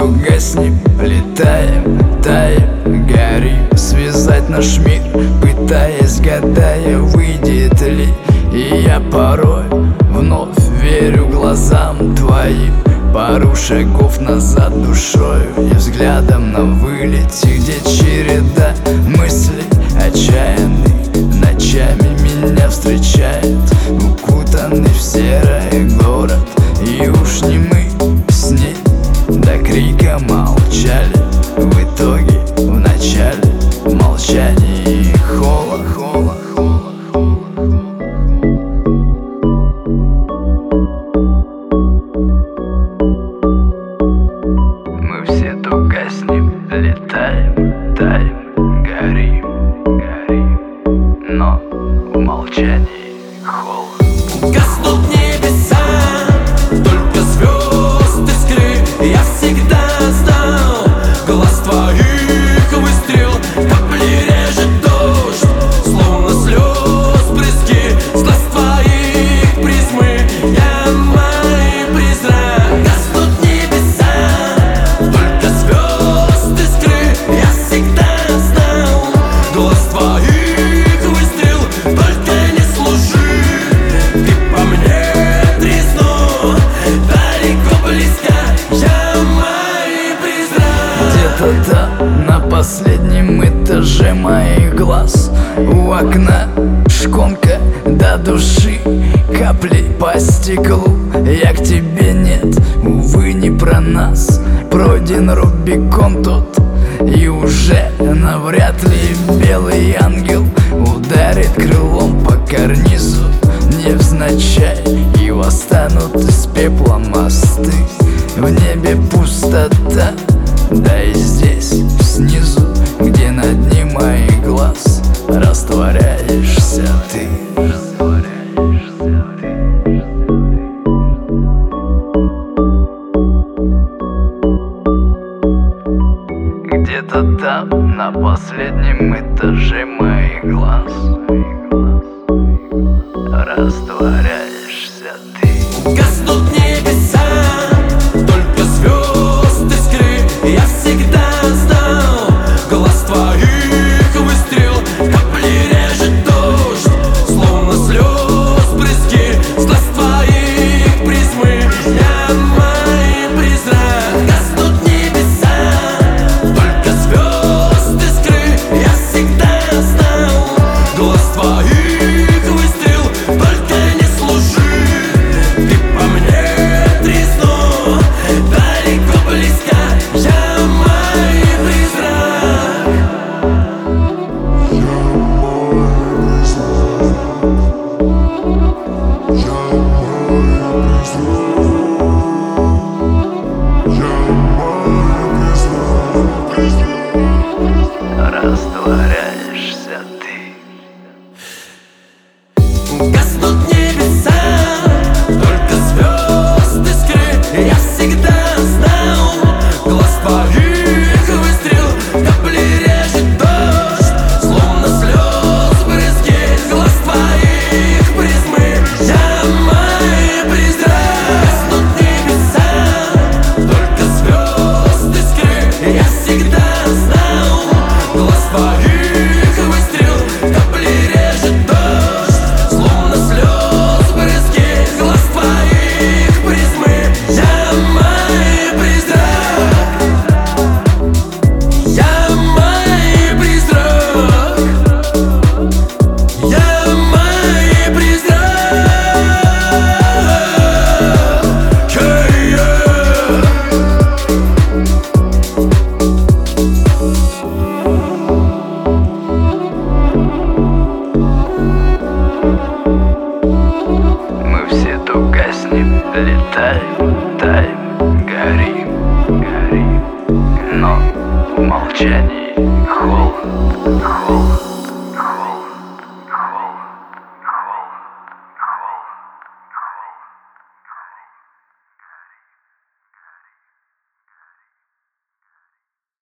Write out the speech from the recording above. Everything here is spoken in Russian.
все гаснем, летаем, таем, горим. Связать наш мир, пытаясь, гадая, выйдет ли. И я порой вновь верю глазам твоим. Пару шагов назад душою и взглядом на вылете, где череда мыслей отчаянных ночами меня встречает, укутанный в серый город. И уж не мы с ней до крика молчали, в итоге в начале молчание и холод. Мы все то гаснем, летаем, таем, горим, но в молчании холод. Гаснут небеса, только звезд искры. Я всегда знал, глаз твоих выстрел. Капли режет дождь, словно слез брызги. С глаз твоих призмы я мой призрак. Гаснут небеса, только звезд искры. Я всегда знал, глаз твоих выстрел. Только не служи, ты по мне тресну, далеко близко, я мой призрак. Где-то там, на последнем этаже моих глаз, у окна шконка до души, капли по стеклу. Я к тебе нет, увы, не про нас. Пройден Рубикон тот, и уже навряд ли белый ангел ударит крылом по карнизу невзначай, и восстанут из пепла мосты. В небе пустота, да и здесь снизу, где на дне моих глаз растворяешься ты. Где-то там, на последнем этаже моих глаз, растворяешься ты. Гаснут небеса, только звезд искры. Я всегда знал, глаз твоих выстрел. Капли режет дождь, словно слез брызги. С глаз твоих призмы я мой призрак. Гаснут небеса, только звезд искры. Я всегда знал, глаз твоих выстрел. Только не служи, ты по мне тресну, далеко близко, я мой призрак. Растворяешься ты. Гаснут небеса, только звезд искры. Я всегда знал, глаз твоих выстрел. Капли режет дождь, словно слез брызги. Глаз твоих призмы я мой призрак. Гаснут небеса, только звезд искры. Я всегда знал, глаз твоих выстрел. Капли режет дождь, словно слез брызги. Глаз твоих призмы я мой призрак. Я мой призрак. Я мой призрак. Мы все то гаснем, летаем, таем, горим, но в молчании холод.